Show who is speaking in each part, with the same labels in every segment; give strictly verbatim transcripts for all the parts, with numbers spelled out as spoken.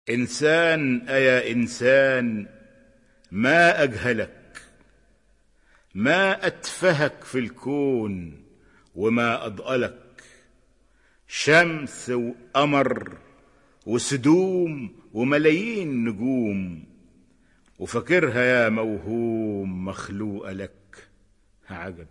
Speaker 1: إنسان أيا إنسان، ما أجهلك، ما أتفهك في الكون وما أضألك. شمس وقمر وسدوم وملايين نجوم، وفاكرها يا موهوم مخلوقة لك. عجبي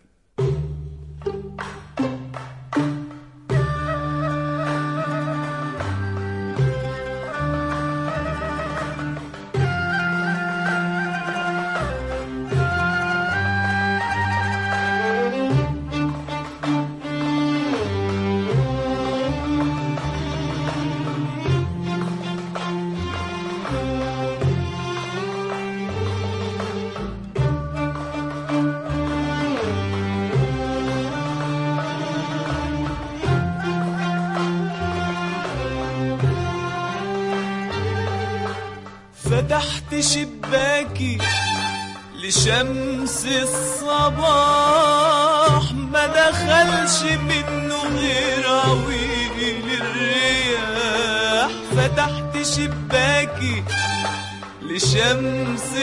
Speaker 2: فتحت شباكي لشمس الصباح، ما دخلش منه غير عويل الرياح. فتحت شباكي لشمس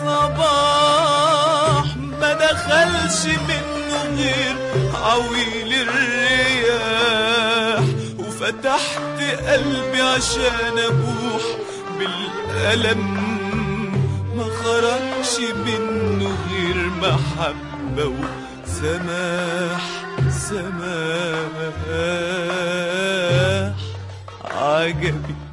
Speaker 2: الصباح، ما دخلش منه غير عويل الرياح. وفتحت قلبي عشان ابوح بالألم، ما خرجش منه غير محبة وسماح سماح. عجبي